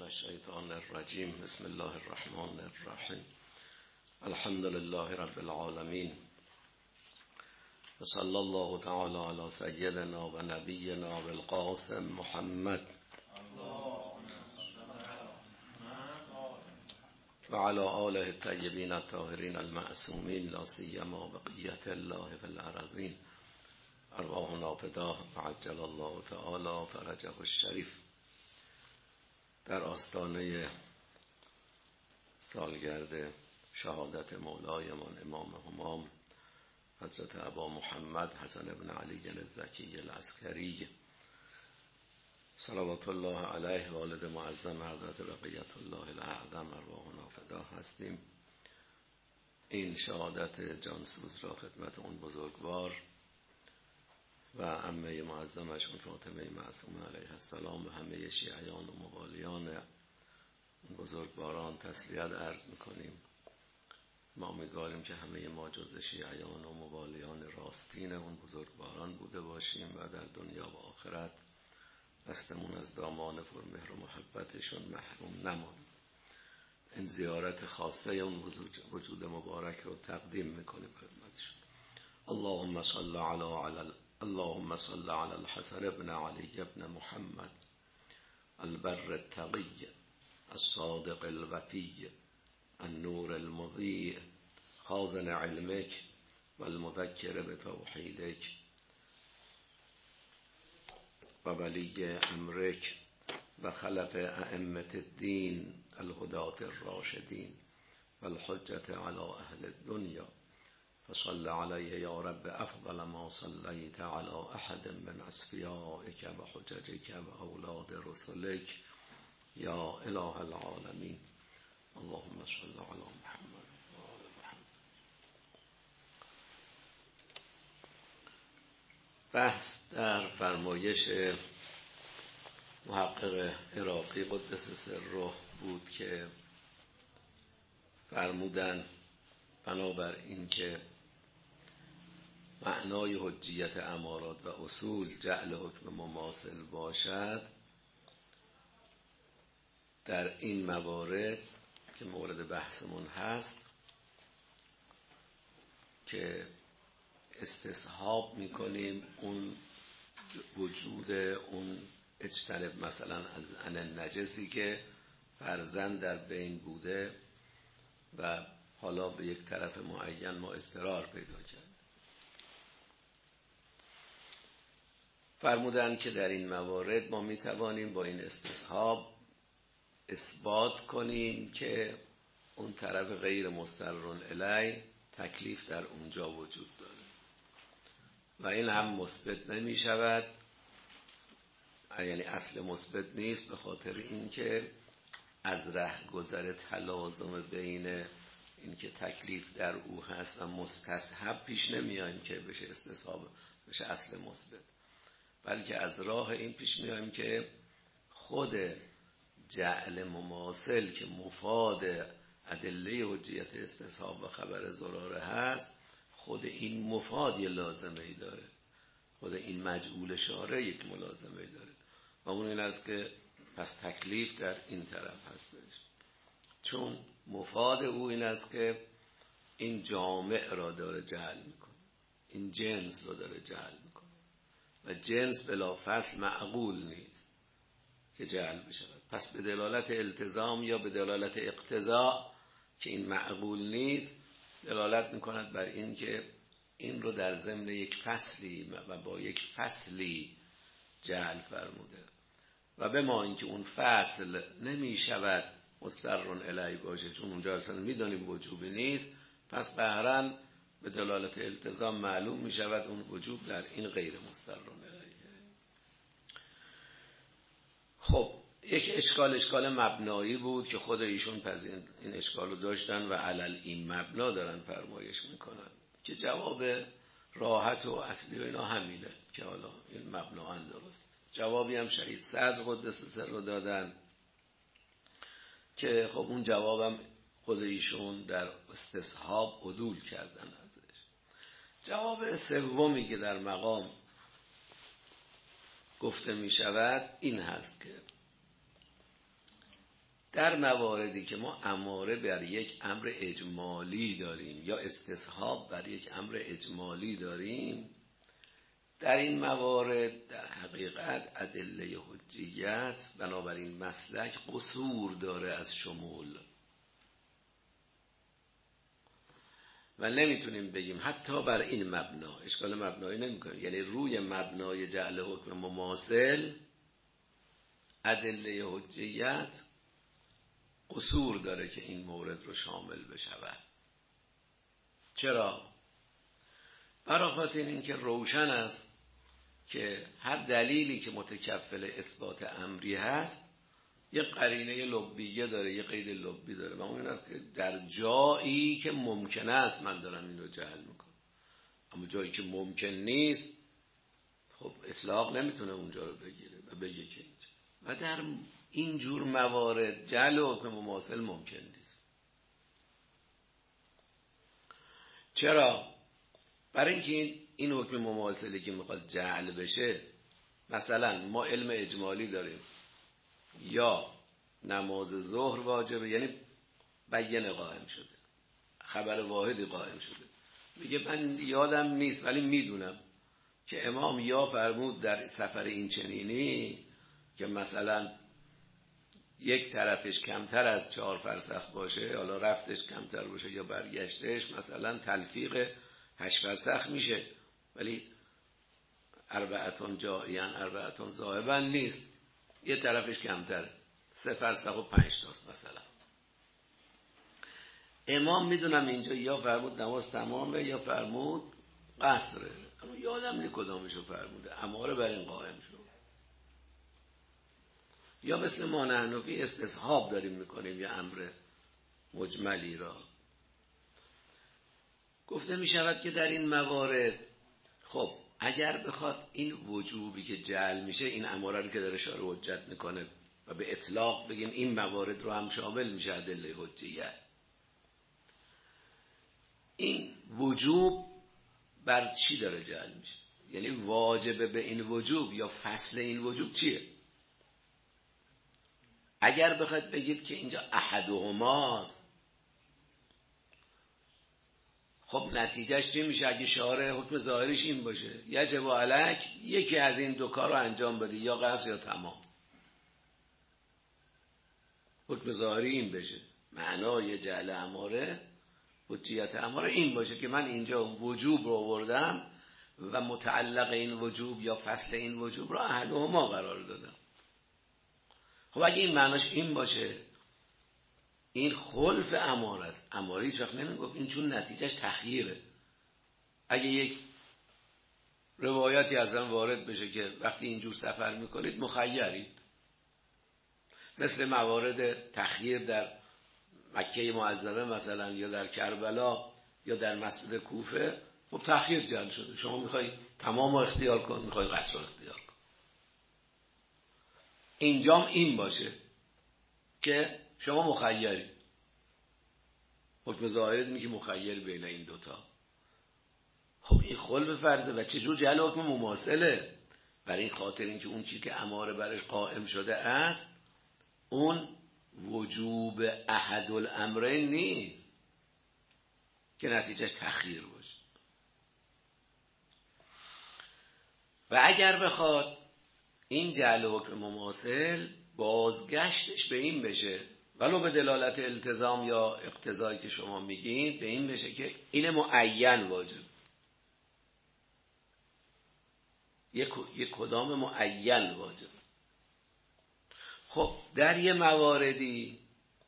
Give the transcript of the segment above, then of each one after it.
الشیطان الرجیم. بسم الله الرحمن الرحیم. الحمد لله رب العالمین و صلی الله تعالی علی سیدنا و نبینا بالقاسم محمد و علی آله الطیبین الطاهرین المعصومین لا سیما بقیة الله فی الارضین. ارواحنا فداه و عجل الله تعالی فرجه الشریف. در آستانه سالگرد شهادت مولایمان امام همام حضرت ابا محمد حسن بن علی الزکی العسکری صلوات الله علیه والد معظم حضرت بقیت الله الاعظم ارواحنا فداه هستیم. این شهادت جانسوز را خدمت اون بزرگوار و عمه معظمش اون فاطمه معصومه علیه السلام و همه شیعیان و موالیان اون بزرگواران تسلیت عرض میکنیم. ما امیدواریم که همه ما جز شیعیان و موالیان راستین اون بزرگواران بوده باشیم و در دنیا و آخرت دستمون از دامان پرمهر و محبتشون محروم نمانیم. این زیارت خاصه اون وجود مبارک رو تقدیم میکنیم خدمتشون. اللهم صل على الحسن بن علي بن محمد البر التقي الصادق الوفي النور المضيء خازن علمك والمذكر بتوحيدك وولي أمرك وخلف أئمة الدين الهداة الراشدين والحجة على أهل الدنيا فصل عليه يا رب أفضل ما صليت على أحد من أصفيائك وحججك وأولاد رسلك يا إله العالمين. اللهم صل على محمد وآل محمد. بحث در فرمایش محقق عراقی قدس سره بود که فرمودن بنابر این که معنای حجیت امارات و اصول جعل حکم مماثل باشد، در این موارد که مورد بحثمون هست که استصحاب میکنیم اون وجود اون اجتنب مثلا از عن نجسی که فرزند در بین بوده و حالا به یک طرف معین ما اضطرار پیدا کرد. فرمودن که در این موارد ما میتوانیم با این استصحاب اثبات کنیم که اون طرف غیر مستقر الیه تکلیف در اونجا وجود داره و این هم مثبت نمی شود، یعنی اصل مثبت نیست، به خاطر اینکه از ره گذر تلازم بین اینکه تکلیف در او هست و مستصحب پیش نمیایم که بشه استصحاب بشه اصل مثبت، بلکه از راه این پیش میایم که خود جعل مماثل که مفاد ادله حجیت استصحاب و خبر ضراره هست، خود این مفاد یه لازمه ای داره، خود این مجعول شارع یک ملازمه ای داره و اون این است که پس تکلیف در این طرف هستش، چون مفاد او این است که این جامع را داره جعل میکنه، این جنس را داره جعل میکنه و جنس بلا فصل معقول نیست که جعل بشه. پس به دلالت التزام یا به دلالت اقتضا که این معقول نیست دلالت میکند بر این که این رو در ضمن یک فصلی و با یک فصلی جعل فرموده و به ما اینکه اون فصل نمیشود مستقر الیه باشه، چون اونجا اصلا میدونیم وجوبی نیست، پس بهرن به دلالت التزام معلوم میشود اون وجوب در این غیر مستقر الیه. خب یک اشکال مبنایی بود که خود ایشون این اشکال رو داشتن و علل این مبنا دارن فرمایش میکنن که جواب راحت و اصلی و اینا همینه که حالا این مبنا هم درست است. جوابی هم شهید صدر قدس سر رو دادن که خب اون جوابم خود ایشون در استصحاب عدول کردن ازش. جواب سومی که در مقام گفته می شود این هست که در مواردی که ما اماره بر یک امر اجمالی داریم یا استصحاب بر یک امر اجمالی داریم، در این موارد در حقیقت ادله حجیت بنابراین مسلک قصور داره از شمول و نمیتونیم بگیم حتی بر این مبنا اشکال مبنایی نمیکنیم، یعنی روی مبنای جعل حکم مماثل ادله حجیت قصور داره که این مورد رو شامل بشود. چرا؟ برای خاطر اینکه روشن است که هر دلیلی که متکفل اثبات امری هست یه قرینه لبیه داره، یه قید لبی داره و اون این است که در جایی که ممکن است من دارم این رو جعل میکنم، اما جایی که ممکن نیست خب اطلاق نمیتونه اونجا رو بگیره و بگه که اینجا، و در این جور موارد جعل حکم مماثل ممکن نیست. چرا؟ برای اینکه این حکم مماثلی که میخواد جعل بشه، مثلا ما علم اجمالی داریم یا نماز ظهر واجبه، یعنی بیان قائم شده، خبر واحدی قائم شده، میگه من یادم نیست ولی میدونم که امام یا فرمود در سفر این چنینی که مثلا یک طرفش کمتر از 4 فرسخ باشه، حالا رفتش کمتر باشه یا برگشتش مثلا تلفیق 8 فرسخ میشه، ولی 4 جائیان 4 ذاهبا نیست، یه طرفش کمتره 3 فرسخ و 5 تاست مثلا. امام میدونم اینجا یا فرمود نماز تمامه یا فرمود قصره، اما یادم نی کدامشو فرموده، اماره بر این قائم شد. یا مثل ما حنفی استصحاب داریم میکنیم یا امر مجملی را. گفته میشود که در این موارد خب اگر بخواد این وجوبی که جعل میشه، این اماره رو که داره شارح حجت میکنه و به اطلاق بگیم این موارد رو هم شامل میشه ادله حجیت، این وجوب بر چی داره جعل میشه؟ یعنی واجب به این وجوب یا فصل این وجوب چیه؟ اگر بخواد بگید که اینجا احدهماست، خب نتیجهش چی میشه؟ اگه شارع حکم ظاهریش این باشه یجب علیک یکی از این دو کار رو انجام بده، یا قصر یا تمام. حکم ظاهری این بشه، معنای جعل اماره حجیت اماره این باشه که من اینجا وجوب رو آوردم و متعلق این وجوب یا فصل این وجوب رو احدهما قرار دادم. خب اگه این معناش این باشه، این خلف اماره است. اماره هیچ وقت نمیگفت این، چون نتیجهش تخییره. اگه یک روایتی از آن وارد بشه که وقتی اینجور سفر میکنید مخیرید، مثل موارد تخییر در مکه معظمه مثلا یا در کربلا یا در مسجد کوفه، خب تخییر جعل شده، شما میخوای تمام رو اختیار کن، میخوای قصر رو اختیار کن. اینجام این باشه که شما مخیری، حکم ظاهرت میگه مخیر بین این دوتا. خب این خلف فرضه و چجور جعل حکم مماثله؟ برای این خاطر اینکه اون چیزی که اماره برش قائم شده است اون وجوب احد الامرین نیست که نتیجهش تخییر باشه. و اگر بخواد این جعل حکم مماثل بازگشتش به این بشه، ولو به دلالت التزام یا اقتضایی که شما میگین، به این بشه که این معین واجب، یک کدام معین واجب. خب در یه مواردی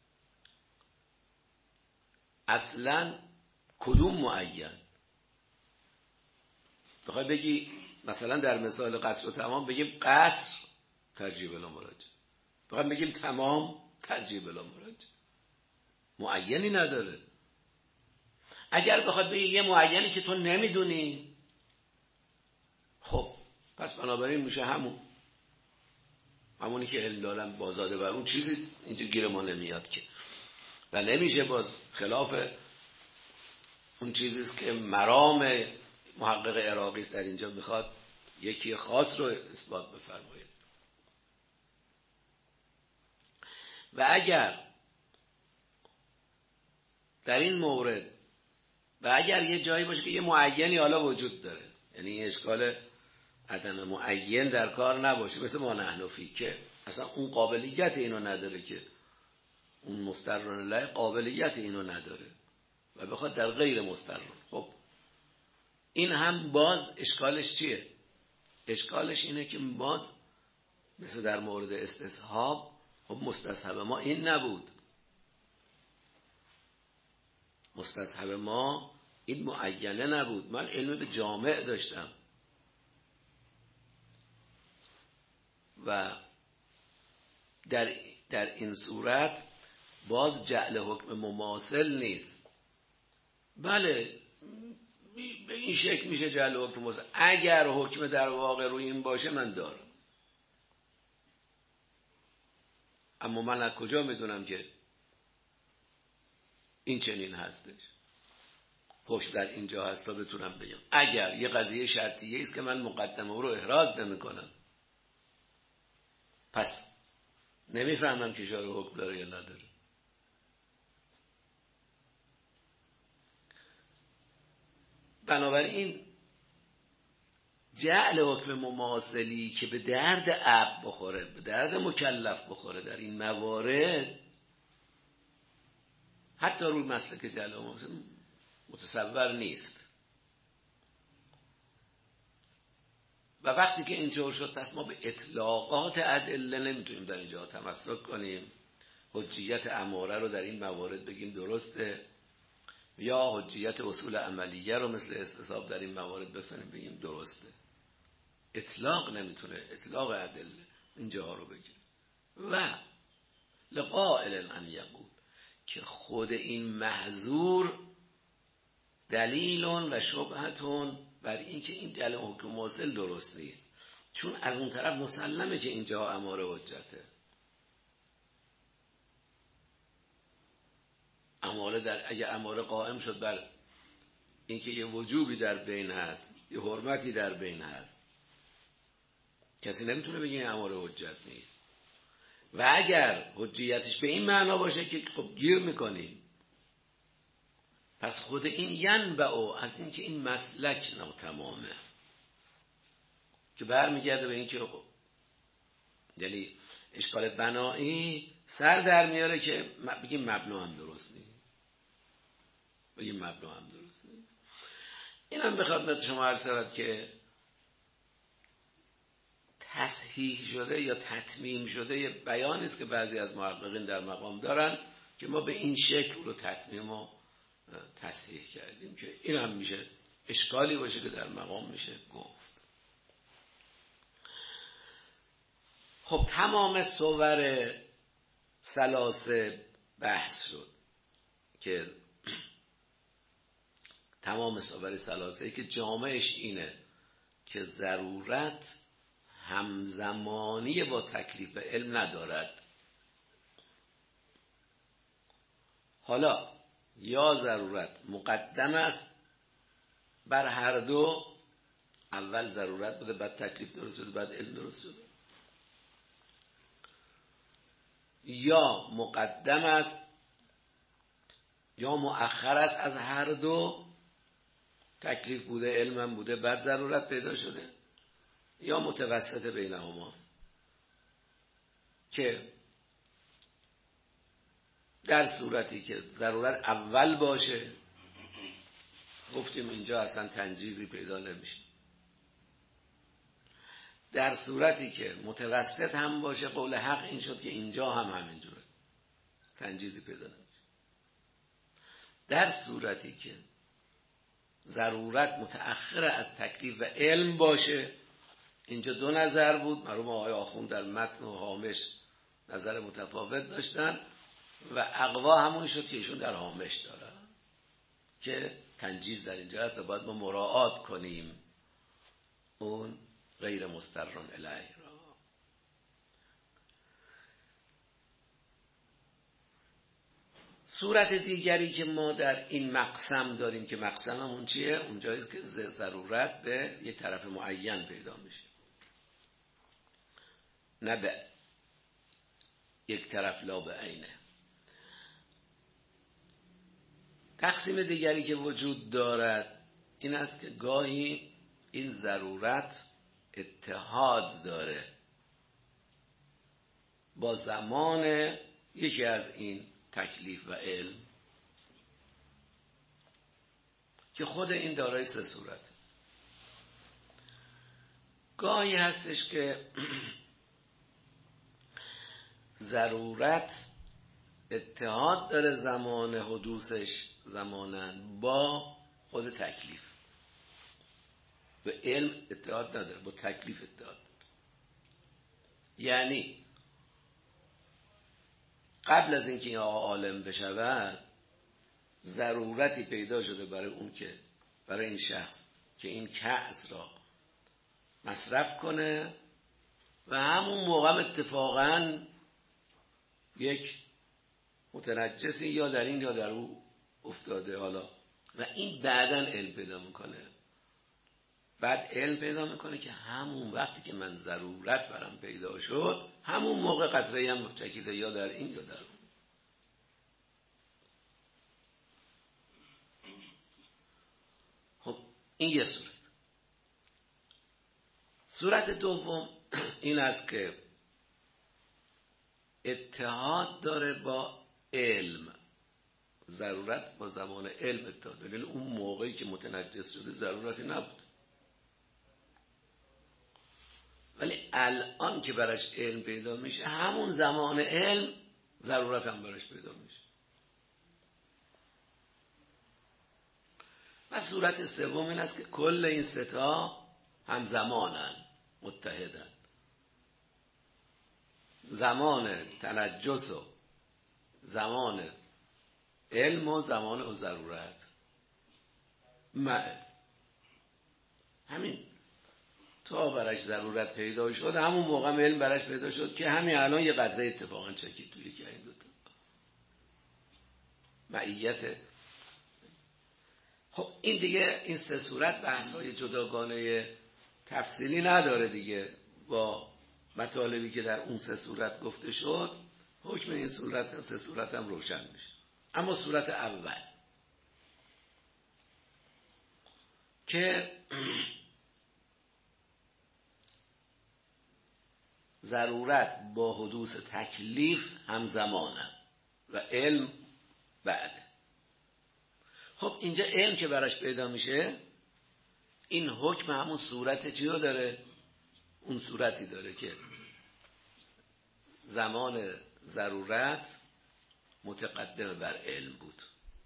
اصلا کدوم معین؟ بخوای بگی مثلا در مثال قصر و تمام بگیم قصر ترجیح بلا مراجعه، بخوام بگیم تمام ترجیح بلا مراجعه، معینی نداره. اگر بخواد بگی یه معینی که تو نمیدونی، خب پس بنابراین میشه همونی که علم دارم بازاده بر اون چیزی اینجا گیر ما نمیاد که، و نمیشه باز خلاف اون چیزیست که مرام محقق عراقی در اینجا میخواد یکی خاص رو اثبات بفرماید. و اگر در این مورد و اگر یه جایی باشه که یه معینی حالا وجود داره، یعنی اشکال عدم معین در کار نباشه، مثل ما نحنفی که اصلا اون قابلیت اینو نداره، که اون مسترن الله قابلیت اینو نداره و بخواد در غیر مسترن. خب این هم باز اشکالش چیه؟ اشکالش اینه که باز مثل در مورد استصحاب، خب مستصحب ما این نبود، مستصحب ما این معینه نبود. من علم به جامع داشتم و در این صورت باز جعل حکم مماثل نیست. بله به این شکل میشه جعل حکم مماثل، اگر حکم در واقع روی این باشه من دارم، اما من از کجا میدونم که این چنین هستش؟ پشت در اینجا هست تا بتونم بگم. اگر یه قضیه شرطیه است که من مقدمه رو احراز نمی کنم، پس نمیفهمم که اشاره حکم داره یا نداره. بنابراین جعل حکم مماثلی که به درد اب بخوره، به درد مکلف بخوره در این موارد، حتی روی مسلک جعل مماثل متصور نیست. و وقتی که اینطور شد، پس ما به اطلاقات ادله نمیتونیم در اینجا تمسک کنیم. حجیت اماره رو در این موارد بگیم درسته، یا حجیت اصول عملیه رو مثل استصحاب در این موارد بگیم درسته. اطلاق نمیتونه، اطلاق ادله اینجا رو بگیم. و لقائل ان یقول، که خود این محظور دلیل و شبهتون بر این که این جعل حکم مماثل درست نیست، چون از اون طرف مسلمه که اینجا اماره حجته. اماره اگه اماره قائم شد بر اینکه یه وجوبی در بین هست، یه حرمتی در بین هست، کسی نمیتونه بگه این اماره حجت نیست. و اگر حجیتش به این معنا باشه که خب گیر میکنیم، پس خود این ینبع از این که این مسلک ناتمامه، که برمیگرده به این که خب یعنی اشکال بنایی سر در میاره که بگیم مبنا هم درست نیست، بگیم مبنا هم درست نیست. این هم به خدمت شما عرض شود که تصحیح شده یا تتمیم شده یه بیانی است که بعضی از محققین در مقام دارن که ما به این شکل رو تتمیم و تصحیح کردیم، که این هم میشه اشکالی باشه که در مقام میشه گفت. خب تمام صور ثلاثه بحث شد، که تمام صور ثلاثه که جامعش اینه که ضرورت همزمانی با تکلیف علم ندارد. حالا یا ضرورت مقدم است بر هر دو، اول ضرورت بوده بعد تکلیف درست شده بعد علم درست شده، یا مقدم است یا مؤخر است از هر دو، تکلیف بوده علم هم بوده بعد ضرورت پیدا شده، یا متوسط بینهماست که در صورتی که ضرورت اول باشه گفتیم اینجا اصلا تنجیزی پیدا نمیشه، در صورتی که متوسط هم باشه قول حق این شد که اینجا هم همینجوره تنجیزی پیدا نمیشه، در صورتی که ضرورت متأخر از تکلیف و علم باشه، اینجا دو نظر بود، مرحوم آقای آخوند در متن و هامش نظر متفاوت داشتن و اقوا همون شد که ایشون در هامش داره که تنجیز در اینجا هست و باید ما مراعات کنیم اون غیر مسترن الیه را. صورت دیگری که ما در این مقسم داریم که مقسم همون چیه؟ اونجاییست که ضرورت به یک طرف معین پیدا میشه، نه به یک طرف لا به عینه. تقسیم دیگری که وجود دارد این است که گاهی این ضرورت اتحاد داره با زمان یکی از این تکلیف و علم که خود این دارای سه صورت. گاهی هستش که ضرورت اتحاد داره زمان حدوثش زمانن با خود تکلیف، به علم اتحاد نداره، با تکلیف اتحاد داره. یعنی قبل از اینکه این آقا عالم بشود ضرورتی پیدا شده برای این شخص که این کأس را مصرف کنه و همون موقع اتفاقاً یک متنجسی یا در این یا در او افتاده حالا و این بعداً علم پیدا میکنه. بعد علم پیدا میکنه که همون وقتی که من ضرورت برام پیدا شد همون موقع قطره هم چکیده یا در این یا در اون. خب این یه صورت. صورت دوم این است که اتحاد داره با علم، ضرورت با زمان علم اتحاد داره. اون موقعی که متنجس شده ضرورتی نبود، ولی الان که براش علم پیدا میشه همون زمان علم ضرورت هم براش پیدا میشه. و صورت سوم این است که کل این سه تا همزمانن، متحدن. زمان تنجس و زمان علم و زمان ضرورت همین تا براش ضرورت پیدا شد همون موقع علم براش پیدا شد که همین الان یه قطره اتفاقا چکید توی که این دوتا معیت. خب این دیگه این سه صورت بحث‌های جداگانه تفصیلی نداره دیگه، با مطالبی که در اون سه صورت گفته شد حکم این سه صورت هم روشن میشه. اما صورت اول که ضرورت با حدوث تکلیف همزمانه و علم بعده. خب اینجا علم که براش پیدا میشه این حکم همون صورت چی رو داره؟ اون صورتی داره که زمان ضرورت متقدم بر علم بود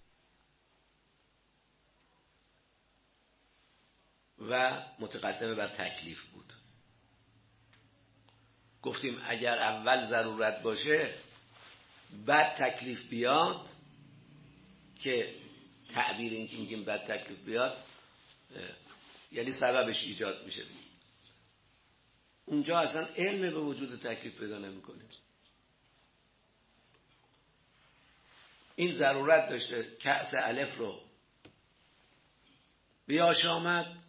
و متقدم بر تکلیف بود. گفتیم اگر اول ضرورت باشه بعد تکلیف بیاد، که تعبیر این که میگیم بعد تکلیف بیاد یعنی سببش ایجاد میشه، اونجا اصلا علم به وجود تکلیف پیدا نمیکنه. این ضرورت داشته کأس الف رو بیاشامد،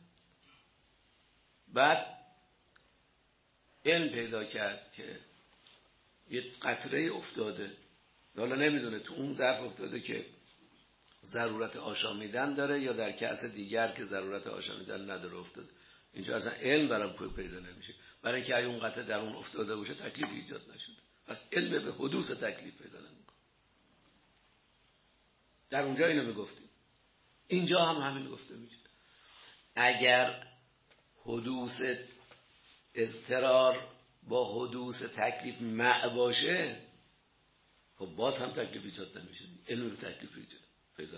بعد علم پیدا کرد که یه قطره افتاده، حالا نمیدونه تو اون ظرف افتاده که ضرورت آشامیدن داره یا در کأس دیگر که ضرورت آشامیدن نداره افتاده. اینجا اصلا علم برام پیدا نمیشه، برای اینکه اگه اون قطره در اون افتاده باشه تکلیف ایجاد نشده. پس علم به حدوث تکلیف پیدا نمیکنه. در اونجا اینو میگفتیم، اینجا هم همین گفته میشه. اگر حدوث اضطرار با حدوث تکلیف باشه خب باز هم تکلیف ایجاد نمیشه، علم به تکلیف ایجاد پیدا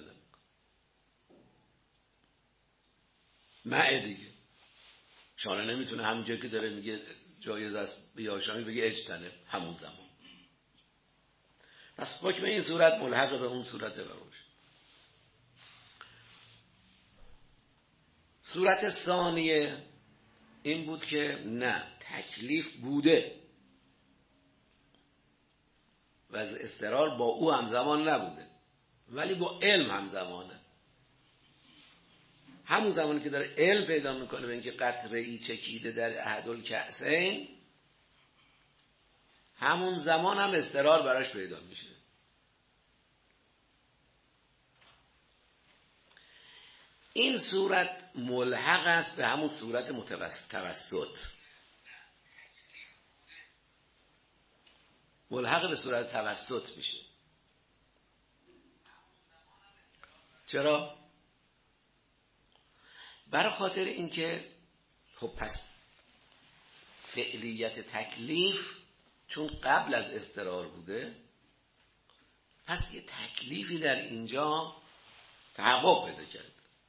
نمیکنه. دیگه شانه نمیتونه همونجا که داره میگه جایز است بیاشامی بگه اجتنب همون زمان. پس حکم این صورت ملحق به اون صورت بروش. صورت ثانیه این بود که نه، تکلیف بوده و از اضطرار با او همزمان نبوده ولی با علم همزمانه. همون زمانی که داره علم پیدا میکنه به اینکه قطره ای چکیده در احدالکأسین، همون زمان هم اضطرار براش پیدا میشه. این صورت ملحق است به همون صورت توسط، ملحق به صورت توسط میشه. چرا؟ برای خاطر اینکه خب پس فعلیت تکلیف چون قبل از اضطرار بوده، پس یه تکلیفی در اینجا تحقق پیدا کرد.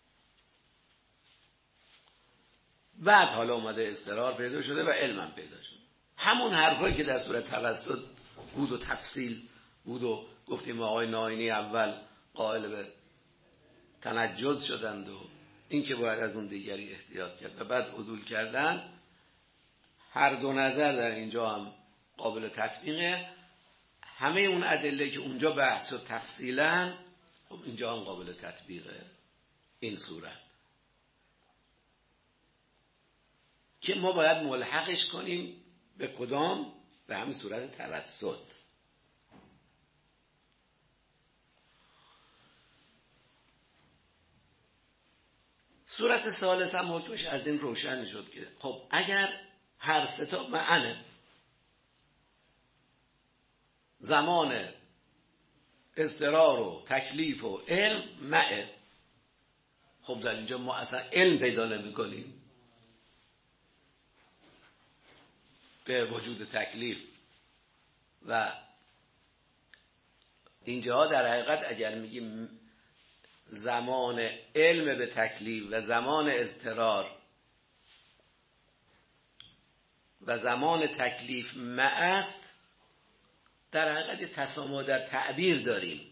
بعد حالا اومده اضطرار پیدا شده و علمم پیدا شده. همون حرفایی که در صورت توسط بود و تفصیل بود و گفتیم آقای ناینی اول قائل به تنجز شدند و این که باید از اون دیگری احتیاط کرد و بعد عدول کردن، هر دو نظر در اینجا هم قابل تطبیقه. همه اون ادله که اونجا بحث و تفصیلا، خب اینجا هم قابل تطبیقه. این صورت که ما باید ملحقش کنیم به کدام؟ به همین صورت توسط. صورت ثالث هم حکمش از این روشن شد که خب اگر هر سه تا معنی زمان اضطرار و تکلیف و علم معه، خب در اینجا ما اصلا علم پیدا نمی کنیم به وجود تکلیف. و اینجا در حقیقت اگر میگیم زمان علم به تکلیف و زمان اضطرار و زمان تکلیف معه است، در حقیقت تسامح در تعبیر داریم،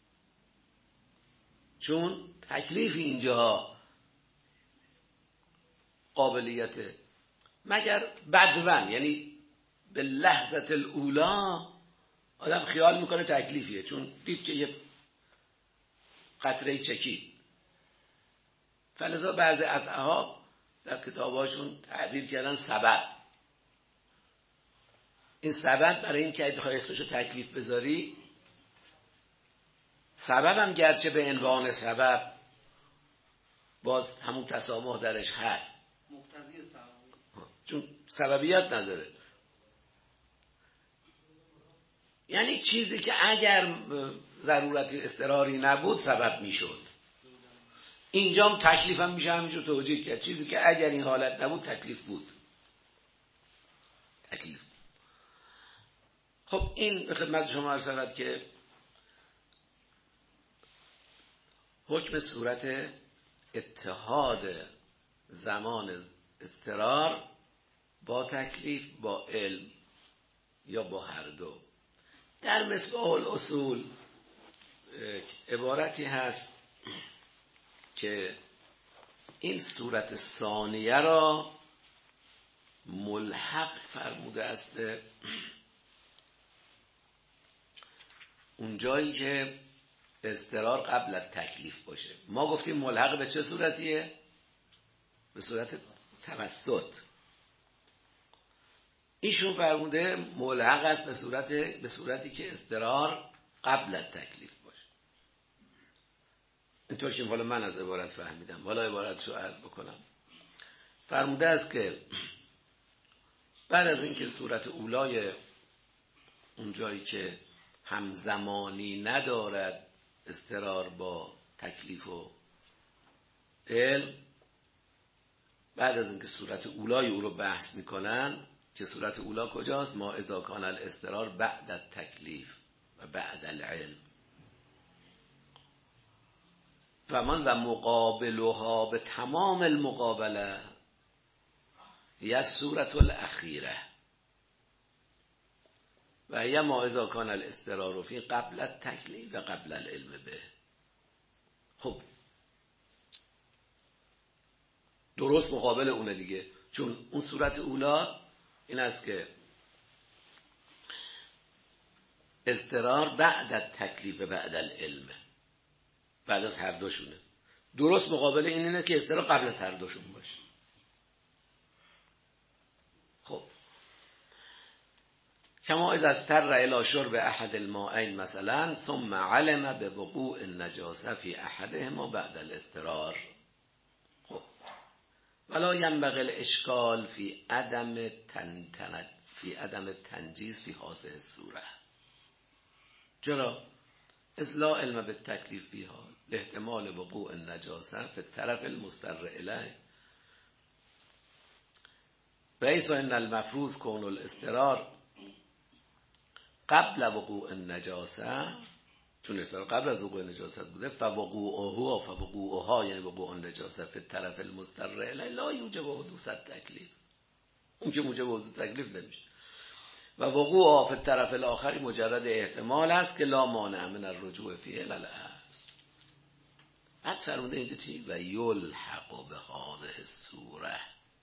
چون تکلیف اینجا قابلیت مگر بدون، یعنی به لحظت الاولا آدم خیال میکنه تکلیفیه، چون دید که یه قطره چکید. فلذا بعضی از اصحاب در کتاباشون تعبیر کردن سبب. این سبب برای این که بخوای اسمشو تکلیف بذاری، سبب هم گرچه به عنوان سبب باز همون تسامح درش هست، مقتضی سبب، چون سببیت نداره. یعنی چیزی که اگر ضرورت اضطراری نبود سبب میشد. اینجا هم تکلیف هم میشه همینجور توجیه کرد، چیزی که اگر این حالت نبود تکلیف بود. تکلیف. خب این به خدمت شما عرض شود که حکم صورت اتحاد زمان اضطرار با تکلیف با علم یا با هر دو. در مصباح الاصول عبارتی هست که این صورت ثانیه را ملحق فرموده است اون جایی که اضطرار قبل از تکلیف باشه. ما گفتیم ملحق به چه صورتیه؟ به صورت توسط. ایشون فرموده ملحق است به صورتی که اضطرار قبل از تکلیف باشه. اینطور که حالا من از عبارت فهمیدم، حالا عبارتشو عرض بکنم. فرموده است که بعد از اینکه صورت اولای اون جایی که همزمانی ندارد اضطرار با تکلیف و علم، بعد از اینکه صورت اولای او رو بحث میکنن که صورت اولا کجاست؟ ما اذا کان الاضطرار بعد التکلیف و بعد العلم و من و مقابلها به تمام المقابله یا صورت الاخیره و یا ما اذا کان الاضطرار فی قبل التکلیف و قبل العلم به. خب درست مقابل اونه دیگه، چون اون صورت اولا این است که اضطرار بعد التکلیف و بعد العلم، بعد از هر دوشونه. درست مقابل اینه که اضطرار قبل از هر دوشون باشه. خب کما اذا اضطر الی شرب احد الماءین مثلا ثم علم بوقوع النجاسه فی احدهما بعد الاضطرار. خب ولا ينبغي الاشکال فی عدم تنجیز فی هذه الصوره. چرا؟ اذ لا علم بالتکلیف فیها لاحتمال وقوع النجاسه فی الطرف المضطر الیه بحيث ان المفروض کون الاضطرار قبل وقوع النجاسه، چون اضطرار قبل از وقوع نجاست بوده، فوقوعها یعنی وقوع النجاسه فی الطرف المضطر الیه لا یوجب حدوث التکلیف، اون که موجب حدوث تکلیف نمیشه. و وقوع فی الطرف الاخر مجرد احتمال است که لا مانع من الرجوع فیه الی الاصل. بعد فرموده اینجا چی؟ و یلحق بهذه الصوره.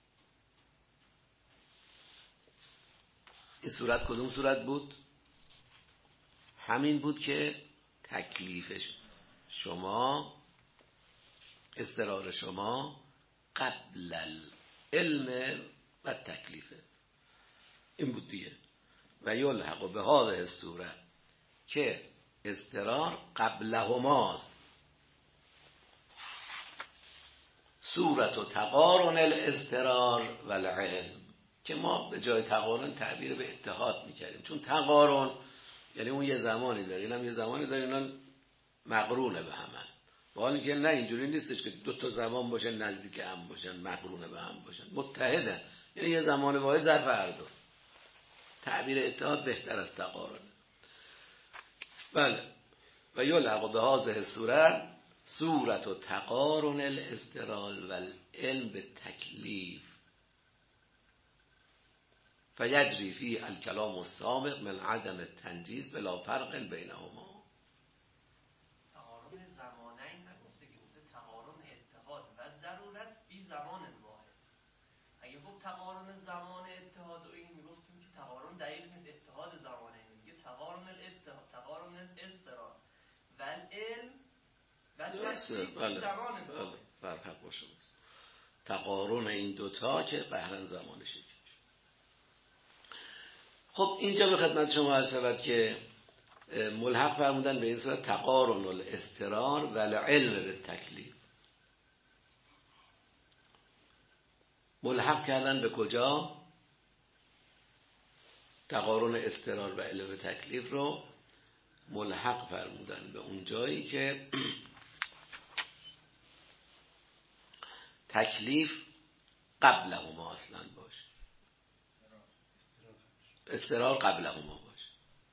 این صورت کدوم صورت بود؟ همین بود که تکلیفش شما، اضطرار شما قبل العلم و تکلیفه، این بود دیگه. و یلحق به هذه الصوره که اضطرار قبلهماست، صورت و تقارن الاضطرار و العلم، که ما به جای تقارن تعبیر به اتحاد میکردیم، چون تقارن یعنی اون یه زمانی داره، اینم یه زمانی داره، اینا مقرونه به هم. با حالی که نه اینجوری نیستش که دو تا زمان باشن نزدیک هم باشن مقرونه به هم باشن، متحدن، یعنی یه زمان واحد ظرف هر دوست. تعبیر اتحاد بهتر از تقارن. بله. و یلحق به هذه الصوره صورت و تقارن الاضطرار و العلم به تکلیف فیجری فی الکلام السابق من عدم التنجیز بلا فرق بینهما. تقارن زمانین نگفته که گفته تقارن اتحاد و ضرورت فی زمان واحد. اگه گفت تقارن زمان اتحاد و این میگفتیم که تقارن دقیق نیست، اتحاد زمانین میگه تقارن الاتحاد، تقارن الاضطرار و العلم و تکلیف فی زمان واحد. فرق باشه. تقارن این دوتا که قهرن زمانشه. خب اینجا به خدمت شما عرض شود که ملحق فرمودن به این صورت تقارن الاضطرار و العلم بالتکلیف. ملحق کردن به کجا؟ تقارن اضطرار و علم تکلیف رو ملحق فرمودن به اون جایی که تکلیف قبلهما اصلا باشه، اضطرار قبلهما باشه.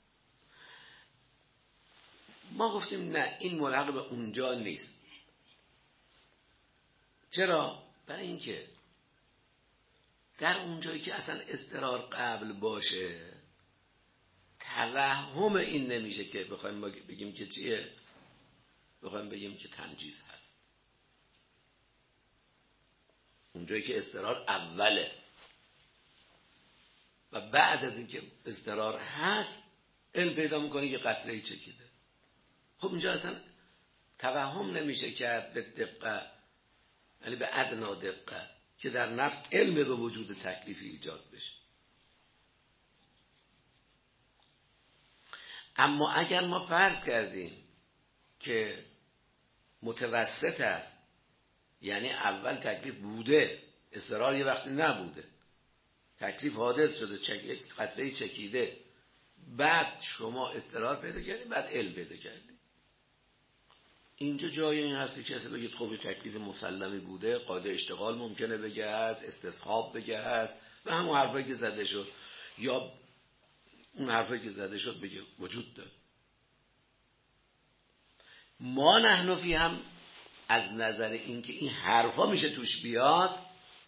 ما گفتیم نه، این ملحق به اونجا نیست. چرا؟ برای اینکه در اونجایی که اصلا اضطرار قبل باشه توهم این نمیشه که بخوایم بگیم که چیه، بخوایم بگیم که تنجیز هست. اونجایی که اضطرار اوله و بعد از اینکه اضطرار هست علم پیدا میکنه که قطره‌ای چکیده. خب اینجا اصلا توهم نمیشه کرد به دقت، یعنی به ادنا دقت، که در نفس علم به وجود تکلیفی ایجاد بشه. اما اگر ما فرض کردیم که متوسط است، یعنی اول تکلیف بوده، اضطرار یه وقتی نبوده، تکلیف حادث شده، قطره‌ای چکیده، بعد شما اضطرار پیدا کردید، بعد علم پیدا کردید. اینجا جای این هست که کسی بگید خب تکلیف مسلمی بوده، قاعده اشتغال ممکنه بگه هست، استصحاب بگه هست و همون حرفایی که زده شد، یا اون حرفایی که زده شد بگه وجود داره. ما نحنفی هم از نظر این که این حرفا میشه توش بیاد،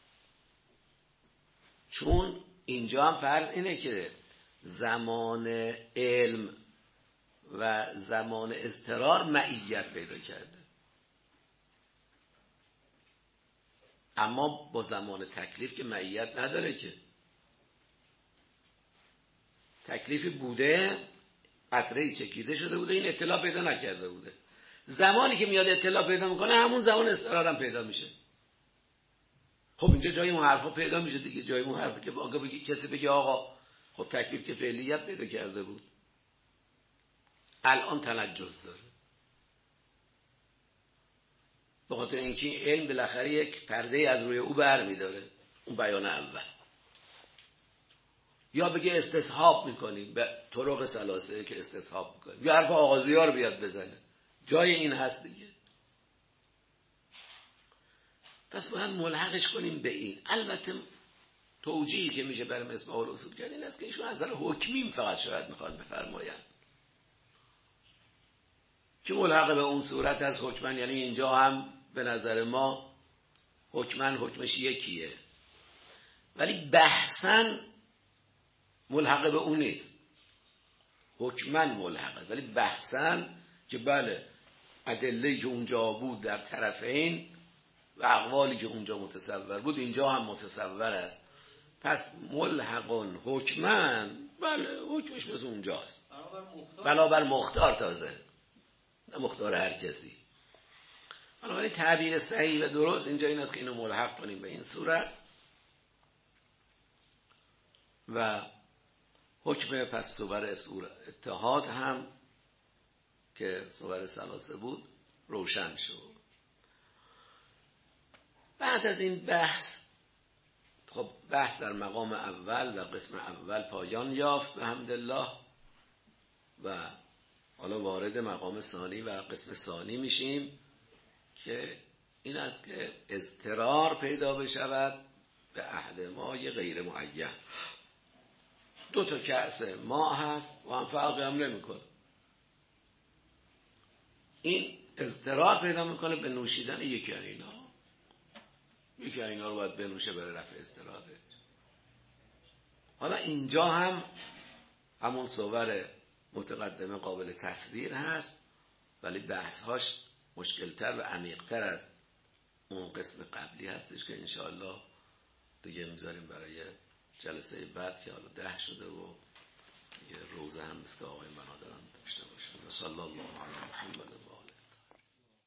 چون اینجا هم فرض اینه که زمان علم و زمان اضطرار معیت پیدا کرده، اما با زمان تکلیف که معیت نداره، که تکلیفی بوده، قطره‌ای چکیده شده بوده، این اطلاع پیدا نکرده بوده. زمانی که میاد اطلاع پیدا میکنه همون زمان اضطرار هم پیدا میشه. خب اینجا جای اون حرفا پیدا میشه دیگه، جای اون حرفی که کسی بگه آقا خب خب تکلیف که فعلیت پیدا کرده بود، الان تنجز داره، به خاطر اینکه این علم بالاخره یک پرده از روی او برمی‌داره. اون بیان اول. یا بگه استصحاب میکنیم به طرق ثلاثه که استصحاب میکنیم، یا حرف آغازی‌ها رو بیاد بزنه، جای این هست دیگه. پس باید ملحقش کنیم به این. البته توجیهی که میشه برای مصباح الاصول کرد این است که ایشون از نظر حکمیم فقط شاید میخواد بفرمایند که ملحق به اون صورت از حکمن، یعنی اینجا هم به نظر ما حکمن حکمش یکیه، ولی بحثاً ملحق به اون نیست. حکمن ملحقه، ولی بحثاً که بله ادله‌ای که اونجا بود در طرفین و اقوالی که اونجا متصور بود اینجا هم متصور است، پس ملحقون حکمن بله حکمش مثل اونجاست، بنابر مختار، تازه نه مختار هر کسی. بنابراین تعبیر صحیح و درست اینجا این است که اینو ملحق کنیم به این صورت و حکم پس صور اتحاد هم که صور ثلاثه بود روشن شد. بعد از این بحث، خب بحث در مقام اول و قسم اول پایان یافت به حمدالله و حالا وارد مقام ثانی و قسم ثانی میشیم که این است که اضطرار پیدا بشود به عهد مای غیر معین. 2 کأس ماء هست و هم فرقی هم نمیکنه. این اضطرار پیدا میکنه به نوشیدن یکی از اینا رو باید بنوشه برای رفع اضطراره. حالا اینجا هم همون صور متقدمه قابل تصویر هست، ولی بحثهاش مشکلتر و عمیقتر از اون قسم قبلی هستش که انشاءالله دیگه میذاریم برای جلسه بعد که حالا 10 شده و یه روزه هم مثل آقای بنادران داشته باشیم. صلی الله علی محمد و